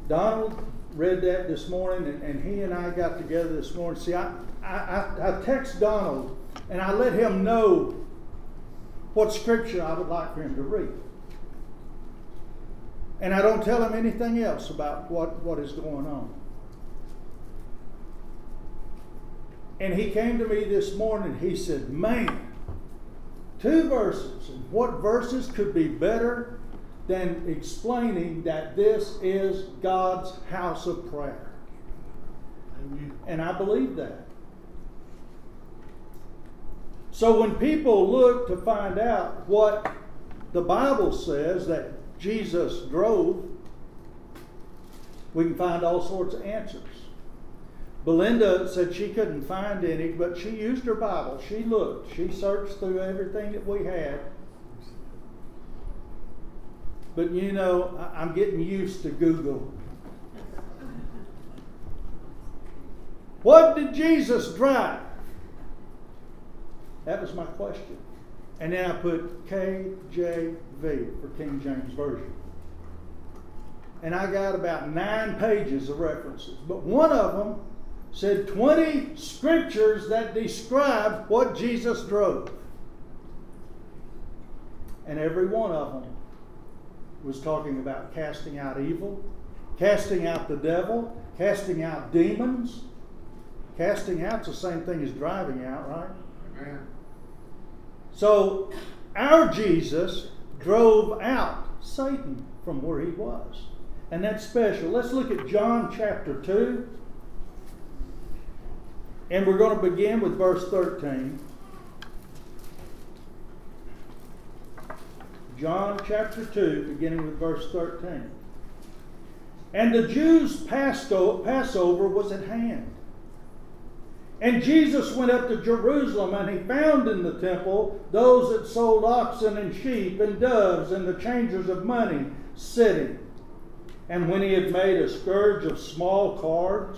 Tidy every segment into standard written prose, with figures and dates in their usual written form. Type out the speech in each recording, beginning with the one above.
Donald read that this morning, and he and I got together this morning. See, I text Donald, and I let him know what scripture I would like for him to read. And I don't tell him anything else about what is going on. And he came to me this morning. He said, man, 2 verses. And what verses could be better than explaining that this is God's house of prayer? Amen. And I believe that. So when people look to find out what the Bible says that Jesus drove, we can find all sorts of answers. Belinda said she couldn't find any, but she used her Bible. She looked. She searched through everything that we had. But you know, I'm getting used to Google. What did Jesus drive? That was my question. And then I put KJV for King James Version. And I got about 9 pages of references. But one of them said 20 scriptures that describe what Jesus drove. And every one of them was talking about casting out evil, casting out the devil, casting out demons. Casting out's the same thing as driving out, right? Amen. So our Jesus drove out Satan from where he was. And that's special. Let's look at John chapter 2. And we're going to begin with verse 13. John chapter 2, beginning with verse 13. And the Jews' Passover was at hand. And Jesus went up to Jerusalem, and he found in the temple those that sold oxen and sheep and doves and the changers of money sitting. And when he had made a scourge of small cords,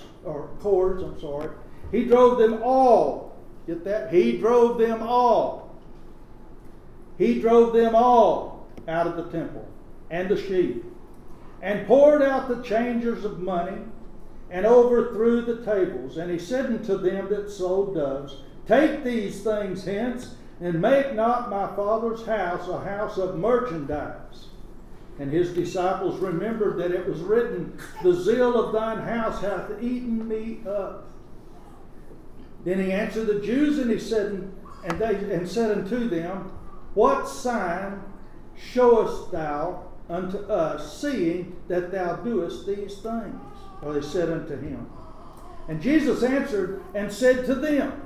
he drove them all. Get that? He drove them all. He drove them all out of the temple and the sheep, and poured out the changers of money, and overthrew the tables. And he said unto them that sold doves, take these things hence, and make not my Father's house a house of merchandise. And his disciples remembered that it was written, the zeal of thine house hath eaten me up. Then he answered the Jews, and he said, and said unto them, what sign showest thou unto us, seeing that thou doest these things? Or they said unto him. And Jesus answered and said to them,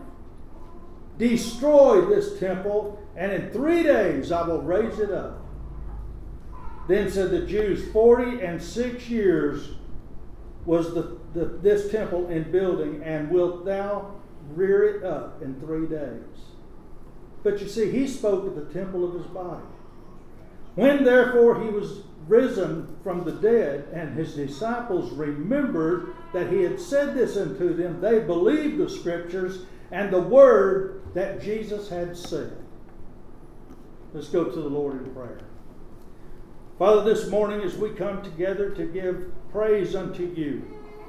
destroy this temple, and in 3 days I will raise it up. Then said the Jews, 46 years was this temple in building, and wilt thou rear it up in 3 days? But you see, he spoke of the temple of his body. When therefore he was risen from the dead, and his disciples remembered that he had said this unto them, they believed the scriptures and the word that Jesus had said. Let's go to the Lord in prayer. Father, this morning as we come together to give praise unto you,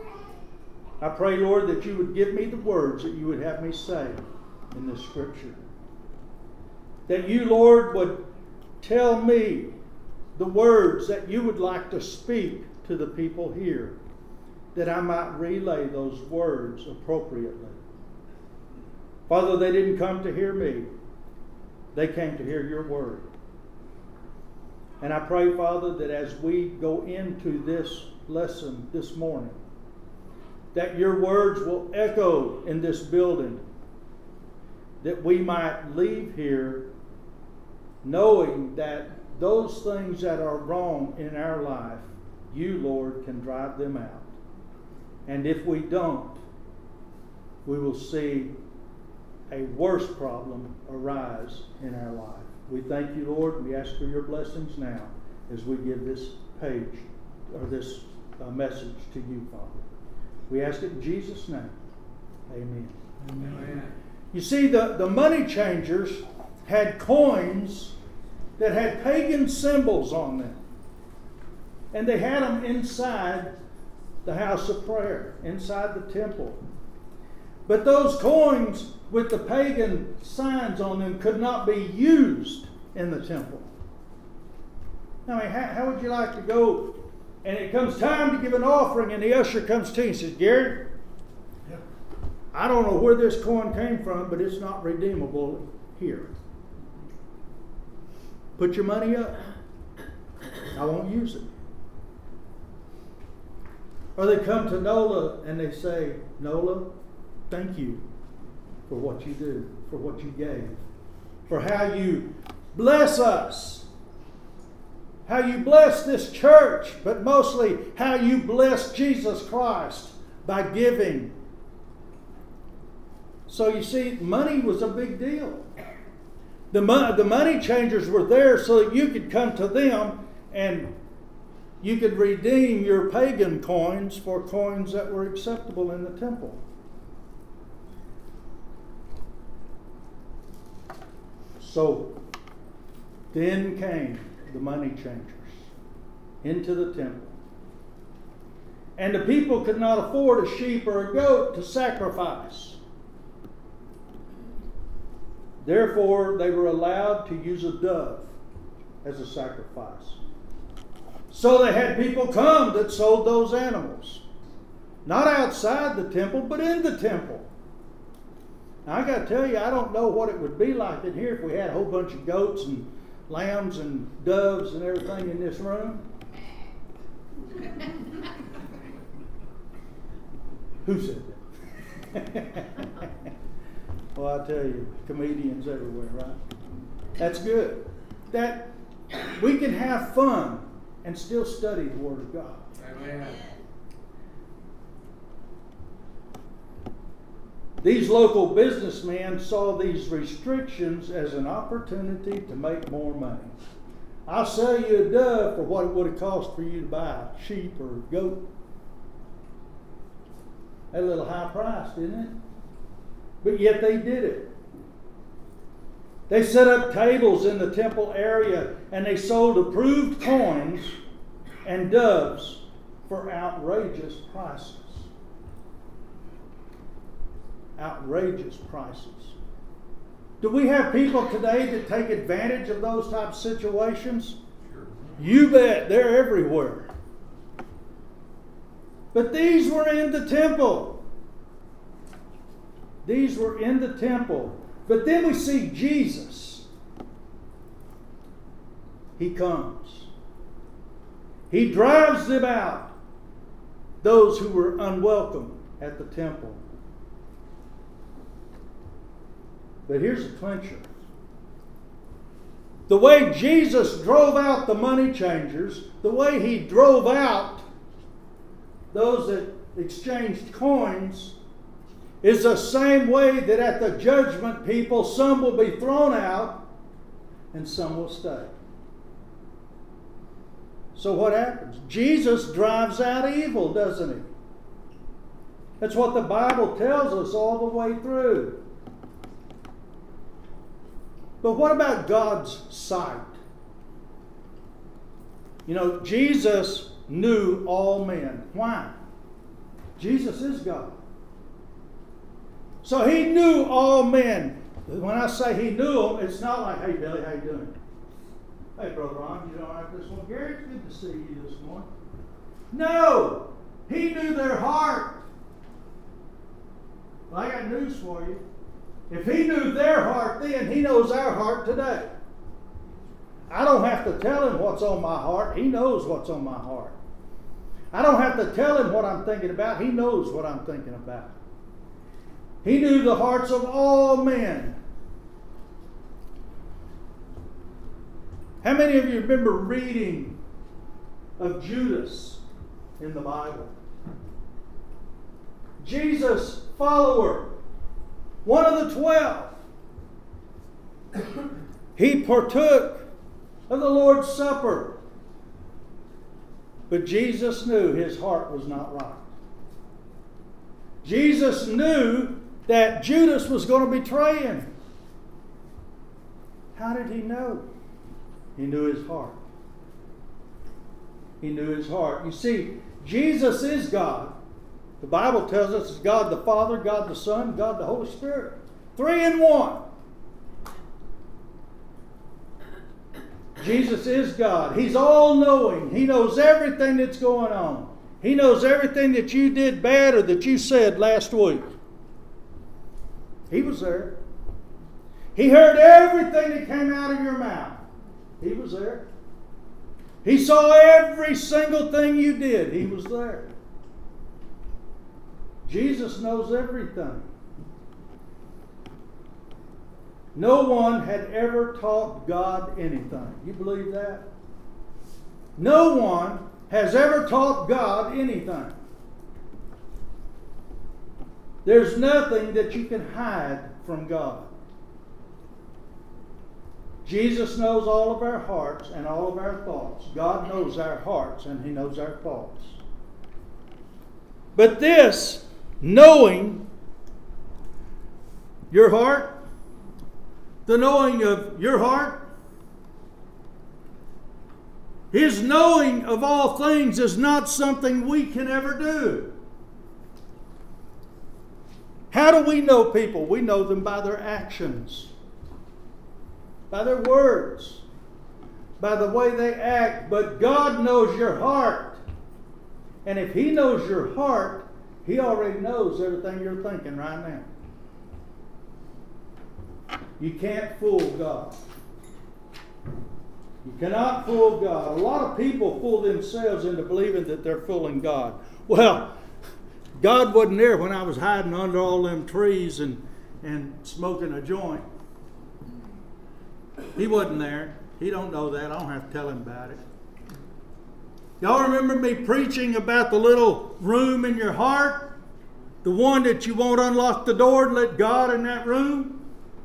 I pray, Lord, that you would give me the words that you would have me say in this scripture. That you, Lord, would tell me the words that you would like to speak to the people here, that I might relay those words appropriately. Father, they didn't come to hear me. They came to hear your word. And I pray, Father, that as we go into this lesson this morning, that your words will echo in this building, that we might leave here knowing that those things that are wrong in our life, you, Lord, can drive them out. And if we don't, we will see a worse problem arise in our life. We thank you, Lord. We ask for your blessings now as we give this page or this message to you, Father. We ask it in Jesus' name. Amen. Amen. You see, the money changers had coins that had pagan symbols on them. And they had them inside the house of prayer, inside the temple. But those coins with the pagan signs on them could not be used in the temple. I mean, how would you like to go and it comes time to give an offering and the usher comes to you and says, Gary, I don't know where this coin came from, but it's not redeemable here. Put your money up. I won't use it. Or they come to Nola and they say, Nola, thank you for what you do, for what you gave, for how you bless us, how you bless this church, but mostly how you bless Jesus Christ by giving. So you see, money was a big deal. The money changers were there so that you could come to them and you could redeem your pagan coins for coins that were acceptable in the temple. So then came the money changers into the temple. And the people could not afford a sheep or a goat to sacrifice. Therefore, they were allowed to use a dove as a sacrifice. So they had people come that sold those animals. Not outside the temple, but in the temple. Now, I got to tell you, I don't know what it would be like in here if we had a whole bunch of goats and lambs and doves and everything in this room. Who said that? Well, I tell you, comedians everywhere, right? That's good. That we can have fun and still study the Word of God. Amen. These local businessmen saw these restrictions as an opportunity to make more money. I'll sell you a dove for what it would have cost for you to buy a sheep or a goat. That's a little high priced, isn't it? But yet they did it. They set up tables in the temple area and they sold approved coins and doves for outrageous prices. Outrageous prices. Do we have people today that take advantage of those type of situations? Sure. You bet, they're everywhere. But these were in the temple. These were in the temple. But then we see Jesus. He comes. He drives them out, those who were unwelcome at the temple. But here's the clincher. The way Jesus drove out the money changers, the way he drove out those that exchanged coins, is the same way that at the judgment people, some will be thrown out and some will stay. So what happens? Jesus drives out evil, doesn't he? That's what the Bible tells us all the way through. But what about God's sight? You know, Jesus knew all men. Why? Jesus is God. So he knew all men. When I say he knew them, it's not like, hey, Billy, how you doing? Hey, Brother Ron, you don't like this one? Gary, it's good to see you this morning. No! He knew their heart. Well, I got news for you. If he knew their heart then, he knows our heart today. I don't have to tell him what's on my heart. He knows what's on my heart. I don't have to tell him what I'm thinking about. He knows what I'm thinking about. He knew the hearts of all men. How many of you remember reading of Judas in the Bible? Jesus' follower. One of the 12. He partook of the Lord's Supper. But Jesus knew his heart was not right. Jesus knew that Judas was going to betray him. How did he know? He knew his heart. He knew his heart. You see, Jesus is God. The Bible tells us it's God the Father, God the Son, God the Holy Spirit. 3 in 1. Jesus is God. He's all-knowing. He knows everything that's going on. He knows everything that you did bad or that you said last week. He was there. He heard everything that came out of your mouth. He was there. He saw every single thing you did. He was there. Jesus knows everything. No one had ever taught God anything. You believe that? No one has ever taught God anything. There's nothing that you can hide from God. Jesus knows all of our hearts and all of our thoughts. God knows our hearts and He knows our thoughts. But this, knowing your heart, the knowing of your heart, His knowing of all things is not something we can ever do. How do we know people? We know them by their actions, by their words, by the way they act. But God knows your heart. And if He knows your heart, He already knows everything you're thinking right now. You can't fool God. You cannot fool God. A lot of people fool themselves into believing that they're fooling God. Well, God wasn't there when I was hiding under all them trees and smoking a joint. He wasn't there. He don't know that. I don't have to tell him about it. Y'all remember me preaching about the little room in your heart? The one that you won't unlock the door and let God in that room?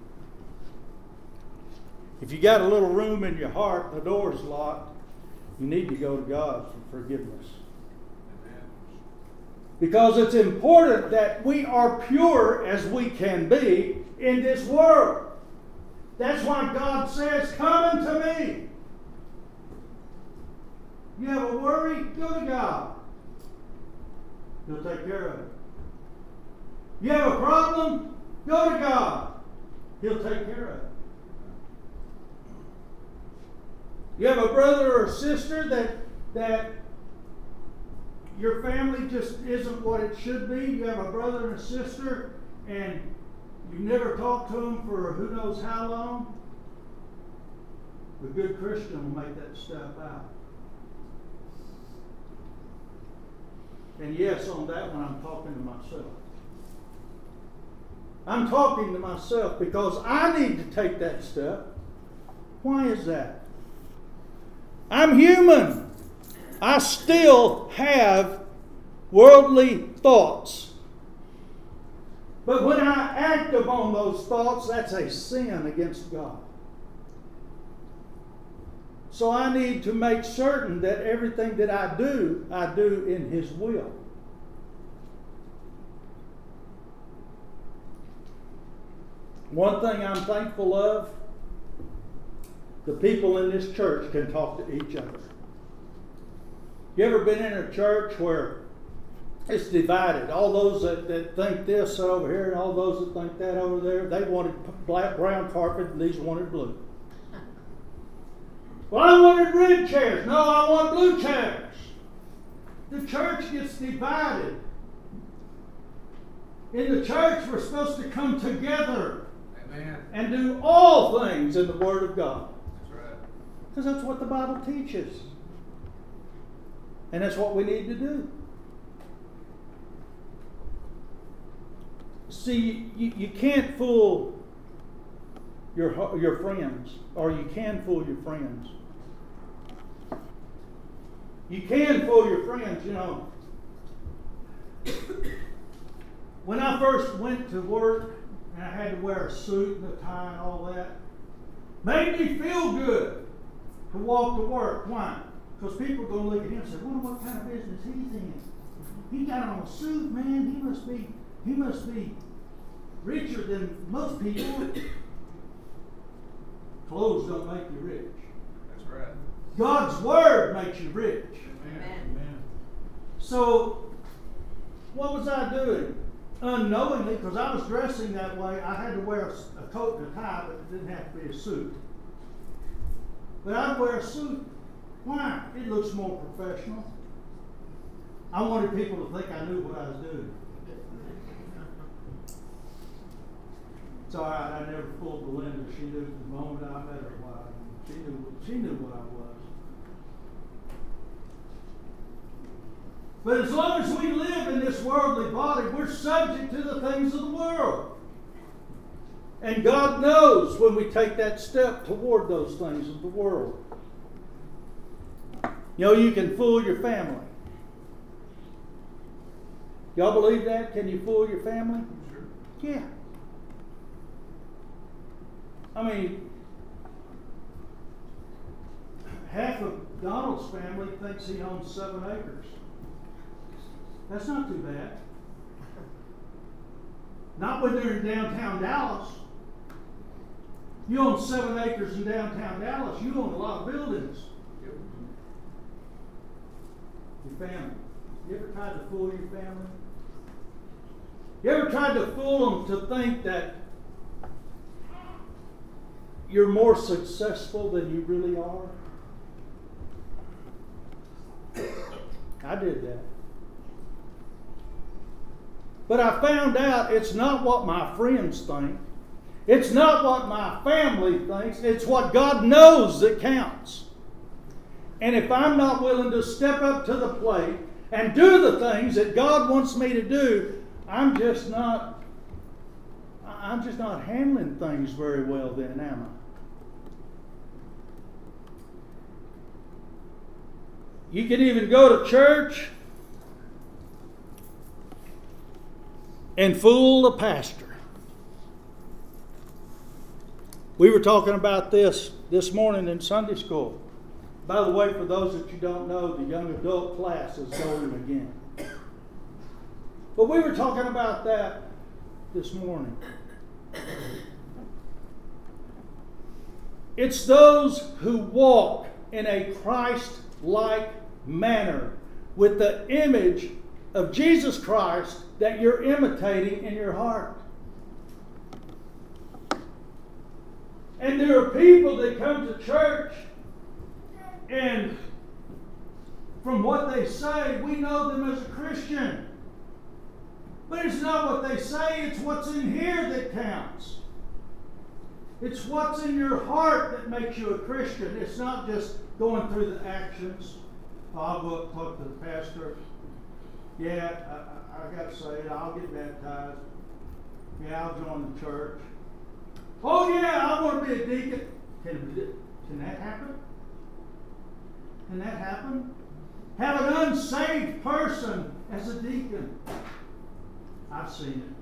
If you got a little room in your heart, the door's locked, you need to go to God for forgiveness. Amen. Because it's important that we are pure as we can be in this world. That's why God says, come unto me. You have a worry? Go to God. He'll take care of it. You have a problem? Go to God. He'll take care of it. You have a brother or a sister that your family just isn't what it should be. You have a brother and a sister and you never talked to them for who knows how long. A good Christian will make that step out. And yes, on that one I'm talking to myself. I'm talking to myself because I need to take that step. Why is that? I'm human. I still have worldly thoughts. But when I act upon those thoughts, that's a sin against God. So I need to make certain that everything that I do in His will. One thing I'm thankful of, the people in this church can talk to each other. You ever been in a church where it's divided? All those that think this over here and all those that think that over there, they wanted brown carpet and these wanted blue. Well, I wanted red chairs. No, I want blue chairs. The church gets divided. In the church, we're supposed to come together. Amen. And do all things in the Word of God. Because that's what the Bible teaches. And that's what we need to do. See, you can't fool your friends, or you can fool your friends. You can fool your friends, you know. When I first went to work, and I had to wear a suit and a tie and all that, made me feel good to walk to work. Why? Because people are going to look at him and say, wonder what kind of business he's in. He got on a suit, man. He must be richer than most people. Clothes don't make you rich. That's right. God's Word makes you rich. Amen. So, what was I doing? Unknowingly, because I was dressing that way, I had to wear a coat and a tie, but it didn't have to be a suit. But I'd wear a suit. Why? It looks more professional. I wanted people to think I knew what I was doing. It's all right, I never fooled Belinda. She knew the moment I met her why. She knew what I was. But as long as we live in this worldly body, we're subject to the things of the world. And God knows when we take that step toward those things of the world. You know, you can fool your family. Y'all believe that? Can you fool your family? Sure. Yeah. I mean, half of Donald's family thinks he owns 7 acres. That's not too bad. Not when they're in downtown Dallas. You own 7 acres in downtown Dallas, you own a lot of buildings. Your family. You ever tried to fool your family? You ever tried to fool them to think that you're more successful than you really are? I did that. But I found out it's not what my friends think. It's not what my family thinks. It's what God knows that counts. And if I'm not willing to step up to the plate and do the things that God wants me to do, I'm just not handling things very well then, am I? You can even go to church and fool the pastor. We were talking about this morning in Sunday school. By the way, for those that you don't know, the young adult class is going again. But we were talking about that this morning. It's those who walk in a Christ-like manner with the image of Jesus Christ that you're imitating in your heart. And there are people that come to church, and from what they say, we know them as a Christian. But it's not what they say, it's what's in here that counts. It's what's in your heart that makes you a Christian. It's not just going through the actions. I'll go up and talk to the pastor. Yeah, I got to say it. I'll get baptized. Yeah, I'll join the church. Oh yeah, I want to be a deacon. Can that happen? Can that happen? Have an unsaved person as a deacon. I've seen it.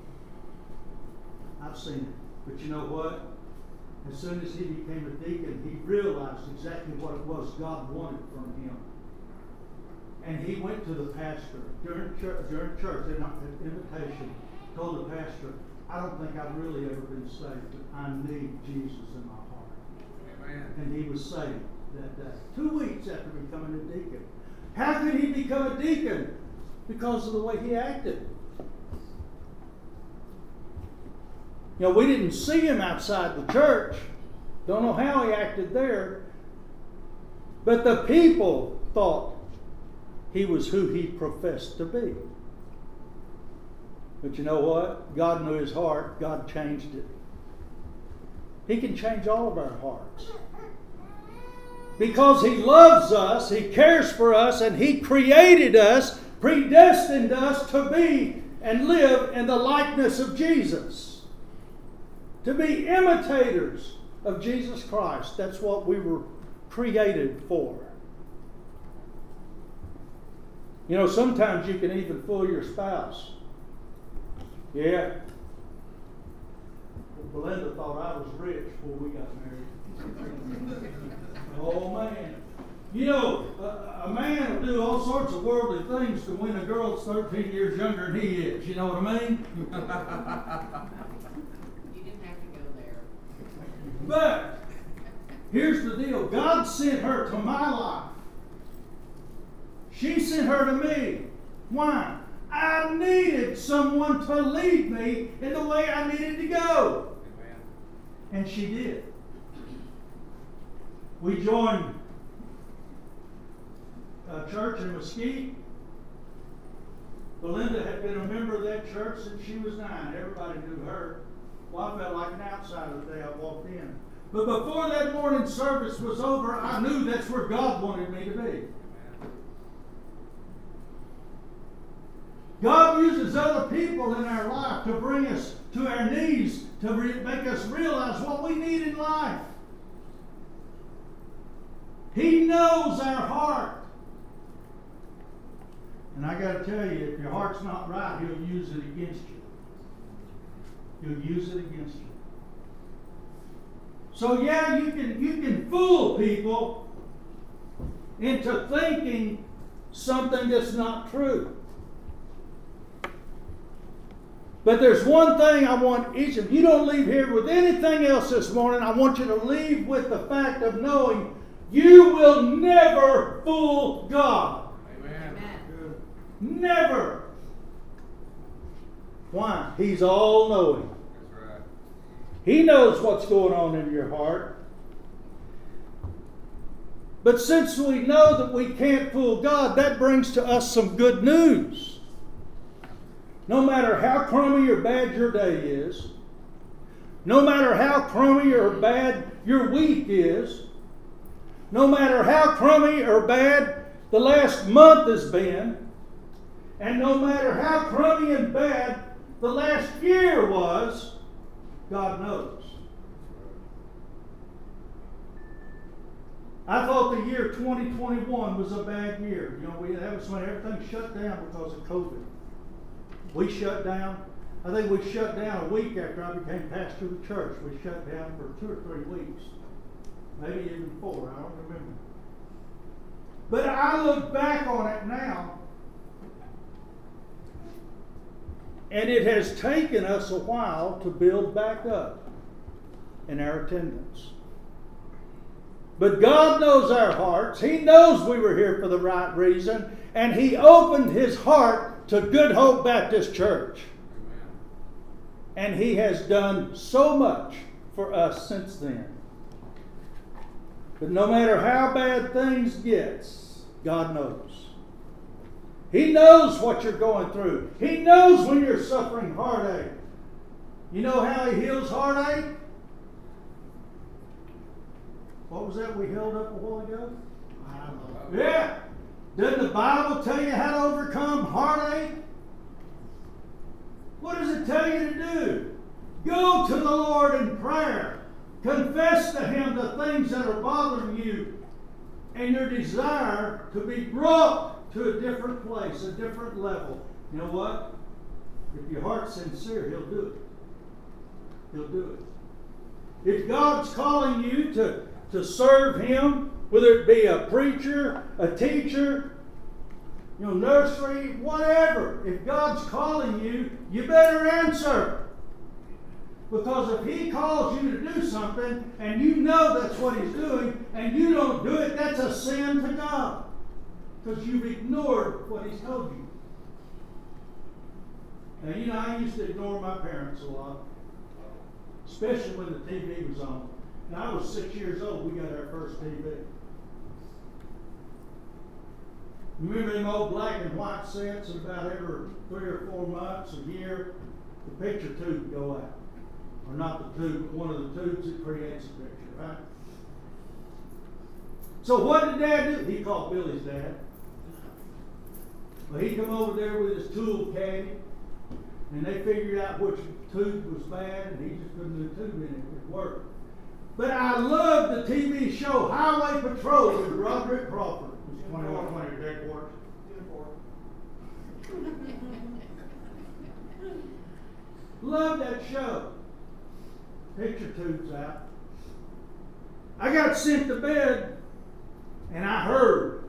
I've seen it. But you know what? As soon as he became a deacon, he realized exactly what it was God wanted from him. And he went to the pastor during church, an invitation, told the pastor, I don't think I've really ever been saved, but I need Jesus in my heart. Amen. And he was saved that day. 2 weeks after becoming a deacon. How could he become a deacon? Because of the way he acted. You know, we didn't see him outside the church. Don't know how he acted there. But the people thought he was who he professed to be. But you know what? God knew his heart. God changed it. He can change all of our hearts. Because he loves us, he cares for us, and he created us, predestined us to be and live in the likeness of Jesus. To be imitators of Jesus Christ. That's what we were created for. You know, sometimes you can even fool your spouse. Yeah. Belinda thought I was rich before we got married. Oh, man. You know, a man will do all sorts of worldly things to win a girl that's 13 years younger than he is. You know what I mean? You didn't have to go there. But here's the deal. God sent her to my life She sent her to me. Why? I needed someone to lead me in the way I needed to go. Amen. And she did. We joined a church in Mesquite. Belinda had been a member of that church since she was 9. Everybody knew her. Well, I felt like an outsider the day I walked in. But before that morning service was over, I knew that's where God wanted me to be. God uses other people in our life to bring us to our knees, to make us realize what we need in life. He knows our heart. And I got to tell you, if your heart's not right, He'll use it against you. He'll use it against you. So yeah, you can fool people into thinking something that's not true. But there's one thing I want each of you don't leave here with anything else this morning. I want you to leave with the fact of knowing you will never fool God. Amen. Never. Why? He's all-knowing. That's right. He knows what's going on in your heart. But since we know that we can't fool God, that brings to us some good news. No matter how crummy or bad your day is, no matter how crummy or bad your week is, no matter how crummy or bad the last month has been, and no matter how crummy and bad the last year was, God knows. I thought the year 2021 was a bad year. You know, that was when everything shut down because of COVID. We shut down. I think we shut down a week after I became pastor of the church. We shut down for 2 or 3 weeks. Maybe even 4. I don't remember. But I look back on it now, and it has taken us a while to build back up in our attendance. But God knows our hearts. He knows we were here for the right reason. And He opened His heart to Good Hope Baptist Church. Amen. And He has done so much for us since then. But no matter how bad things get, God knows. He knows what you're going through. He knows when you're suffering heartache. You know how He heals heartache? What was that we held up a while ago? I don't know. Yeah. Doesn't the Bible tell you how to overcome heartache? What does it tell you to do? Go to the Lord in prayer. Confess to Him the things that are bothering you and your desire to be brought to a different place, a different level. You know what? If your heart's sincere, He'll do it. He'll do it. If God's calling you to serve Him, whether it be a preacher, a teacher, nursery, whatever. If God's calling you, you better answer. Because if He calls you to do something and you know that's what He's doing and you don't do it, that's a sin to God. Because you've ignored what He's told you. Now, I used to ignore my parents a lot. Especially when the TV was on. When I was 6 years old, we got our first TV. Remember them old black and white sets, and about every 3 or 4 months, a year, the picture tube would go out. Or not the tube, but one of the tubes that creates a picture, right? So what did Dad do? He called Billy's dad. Well, he come over there with his tool caddy, and they figured out which tube was bad, and he just put a new tube in it. It worked. But I loved the TV show Highway Patrol with Roderick Crawford. It was 2120 deck work. Loved that show. Picture tubes out. I got sent to bed, and I heard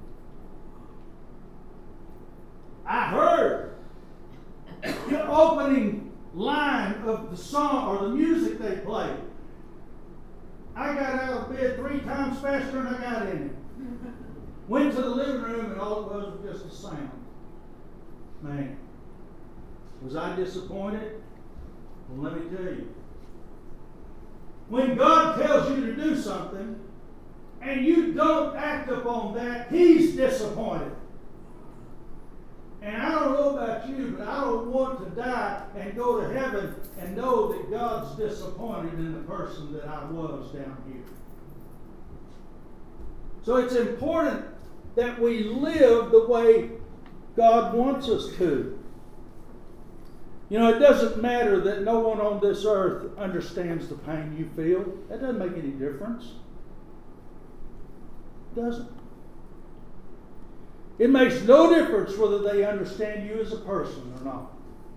the opening line of the song or the music they played. I got out of bed 3 times faster than I got in it. Went to the living room and all it was just a sound. Man, was I disappointed? Well, let me tell you. When God tells you to do something and you don't act upon that, He's disappointed. And I don't know about you, but I don't want to die and go to heaven and know that God's disappointed in the person that I was down here. So it's important that we live the way God wants us to. You know, it doesn't matter that no one on this earth understands the pain you feel. That doesn't make any difference. It doesn't. It makes no difference whether they understand you as a person or not.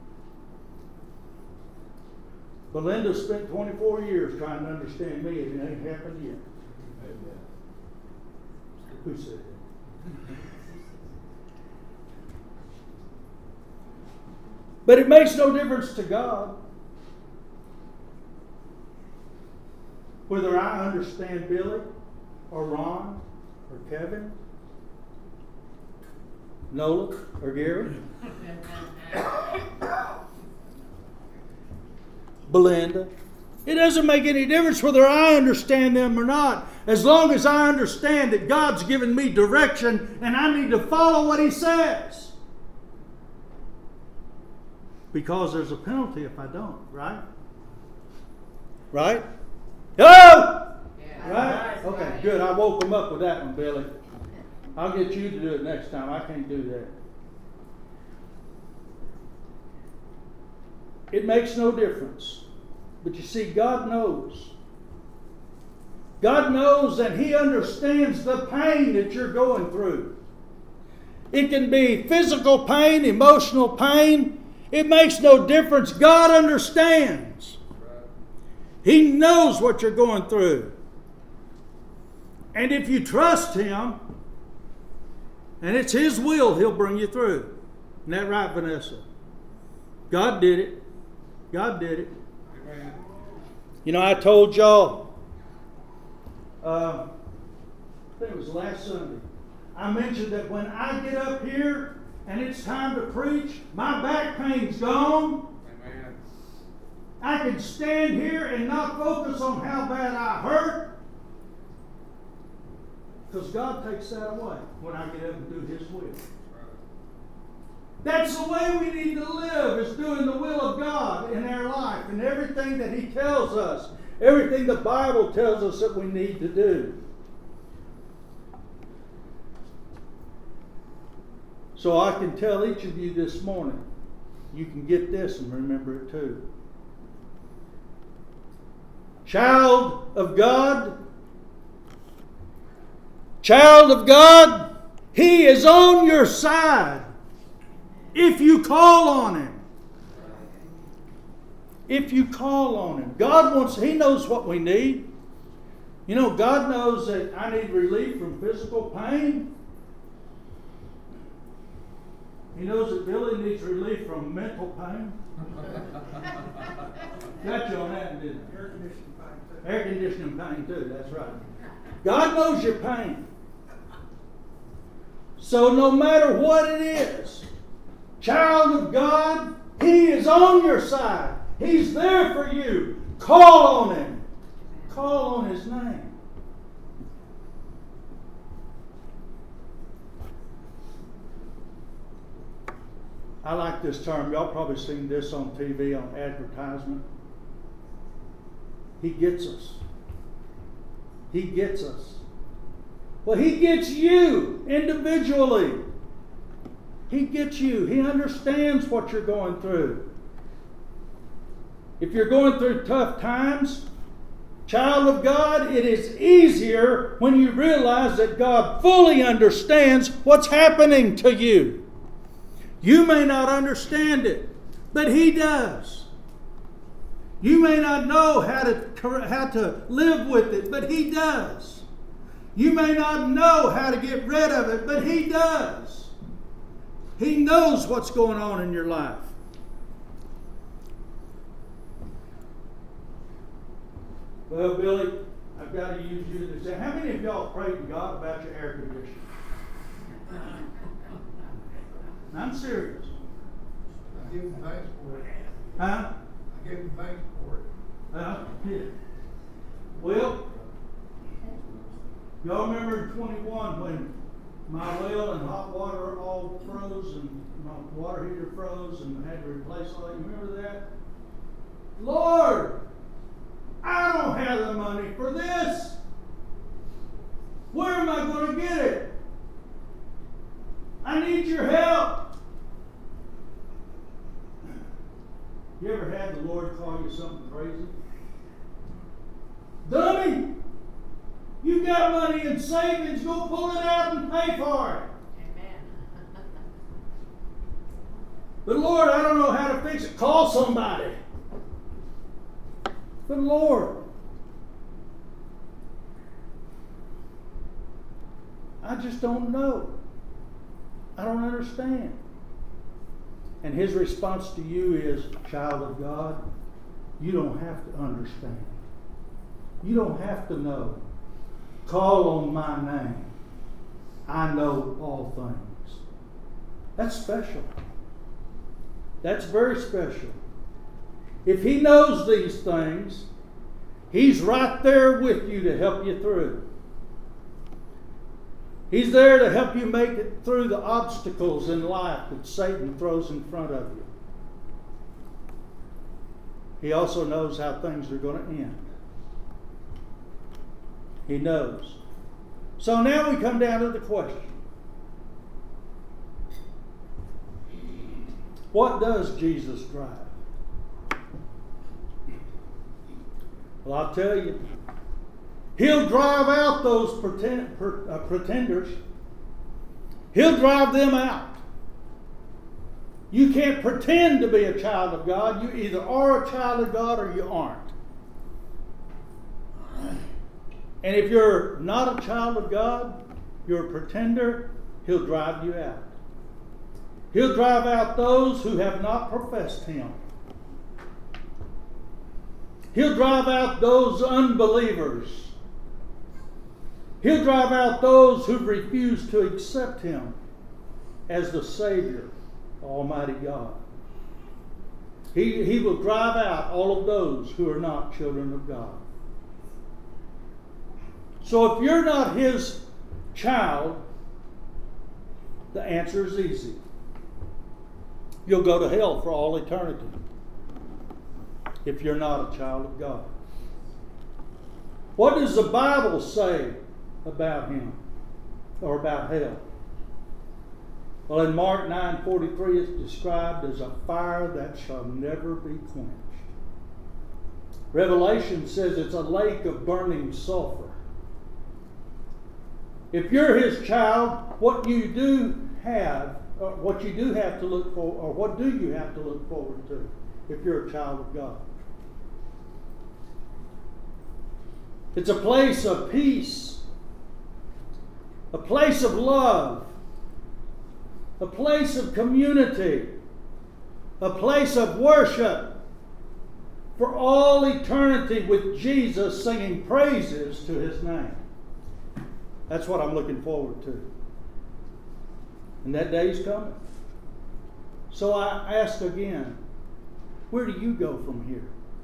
Belinda spent 24 years trying to understand me, and it ain't happened yet. Who said that? But it makes no difference to God whether I understand Billy or Ron or Kevin, Nola or Gary, Belinda. It doesn't make any difference whether I understand them or not, as long as I understand that God's given me direction and I need to follow what He says. Because there's a penalty if I don't, right? Right? Hello? Yeah. Right? Okay, good. I woke them up with that one, Billy. I'll get you to do it next time. I can't do that. It makes no difference. But you see, God knows. God knows and He understands the pain that you're going through. It can be physical pain, emotional pain. It makes no difference. God understands. He knows what you're going through. And if you trust Him, and it's His will, He'll bring you through. Isn't that right, Vanessa? God did it. God did it. Amen. You know, I told y'all, I think it was last Sunday, I mentioned that when I get up here and it's time to preach, my back pain's gone. Amen. I can stand here and not focus on how bad I hurt, because God takes that away when I get up and do His will. That's the way we need to live, is doing the will of God in our life and everything that He tells us, everything the Bible tells us that we need to do. So I can tell each of you this morning, you can get this and remember it too. Child of God, He is on your side if you call on Him. If you call on Him. He knows what we need. You know, God knows that I need relief from physical pain. He knows that Billy needs relief from mental pain. Got you on that, didn't it? Air conditioning pain too, that's right. God knows your pain. So no matter what it is, child of God, He is on your side. He's there for you. Call on Him. Call on His name. I like this term. Y'all probably seen this on TV, on advertisement. He gets us. He gets us. Well, He gets you individually. He gets you. He understands what you're going through. If you're going through tough times, child of God, it is easier when you realize that God fully understands what's happening to you. You may not understand it, but He does. You may not know how to live with it, but He does. You may not know how to get rid of it, but He does. He knows what's going on in your life. Well, Billy, I've got to use you to say, how many of y'all prayed to God about your air conditioning? I'm serious. I give him thanks for it. Huh? I give him thanks for it. Yeah. Well, y'all remember in 21 when my well and hot water all froze and my water heater froze and I had to replace all that? You remember that? Lord, I don't have the money for this. Where am I going to get it? I need your help. You ever had the Lord call you something crazy? Dummy! You got money in savings, go pull it out and pay for it. Amen. But Lord, I don't know how to fix it. Call somebody. But Lord, I just don't know. I don't understand. And his response to you is, child of God, you don't have to understand. You don't have to know. Call on my name. I know all things. That's special. That's very special. If he knows these things, he's right there with you to help you through. He's there to help you make it through the obstacles in life that Satan throws in front of you. He also knows how things are going to end. He knows. So now we come down to the question. What does Jesus drive? Well, I'll tell you. He'll drive out those pretenders. He'll drive them out. You can't pretend to be a child of God. You either are a child of God or you aren't. And if you're not a child of God, you're a pretender, he'll drive you out. He'll drive out those who have not professed him. He'll drive out those unbelievers. He'll drive out those who refuse to accept him as the Savior, Almighty God. He will drive out all of those who are not children of God. So if you're not his child, the answer is easy. You'll go to hell for all eternity if you're not a child of God. What does the Bible say about him or about hell? Well, in Mark 9:43 it's described as a fire that shall never be quenched. Revelation says it's a lake of burning sulfur. If you're his child, what you do have to look for, or what do you have to look forward to if you're a child of God? It's a place of peace, a place of love, a place of community, a place of worship for all eternity with Jesus singing praises to his name. That's what I'm looking forward to. And that day's coming. So I ask again, where do you go from here?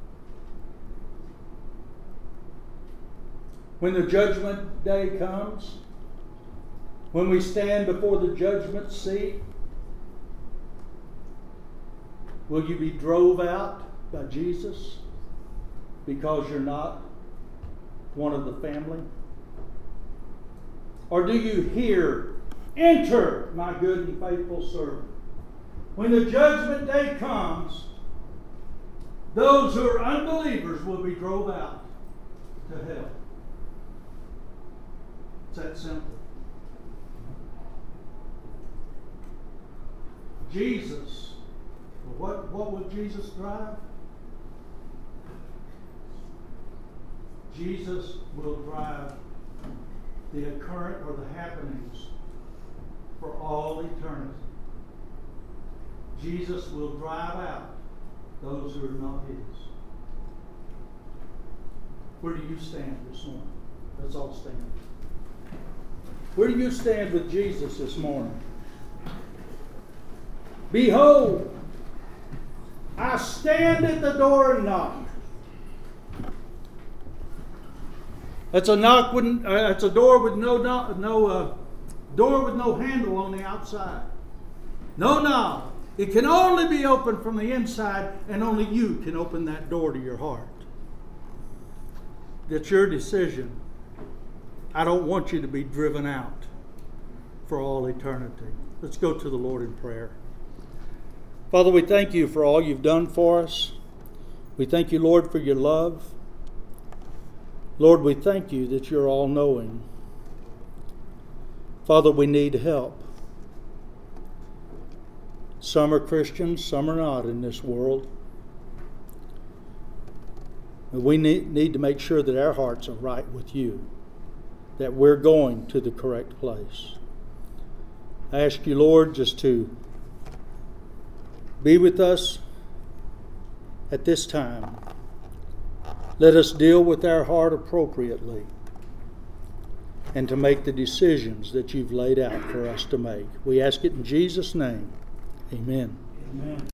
When the judgment day comes, when we stand before the judgment seat, will you be drove out by Jesus because you're not one of the family? Or do you hear, enter, my good and faithful servant? When the judgment day comes, those who are unbelievers will be drove out to hell. It's that simple. Jesus, what will Jesus drive? Jesus will drive the occurrence or the happenings for all eternity. Jesus will drive out those who are not his. Where do you stand this morning? Let's all stand. Where do you stand with Jesus this morning? Behold, I stand at the door and knock. That's a knock. It's a door with door with no handle on the outside. No knob. It can only be opened from the inside, and only you can open that door to your heart. That's your decision. I don't want you to be driven out for all eternity. Let's go to the Lord in prayer. Father, we thank you for all you've done for us. We thank you, Lord, for your love. Lord, we thank you that you're all-knowing. Father, we need help. Some are Christians, some are not in this world. We need to make sure that our hearts are right with you, that we're going to the correct place. I ask you, Lord, just to be with us at this time. Let us deal with our heart appropriately and to make the decisions that you've laid out for us to make. We ask it in Jesus' name. Amen. Amen.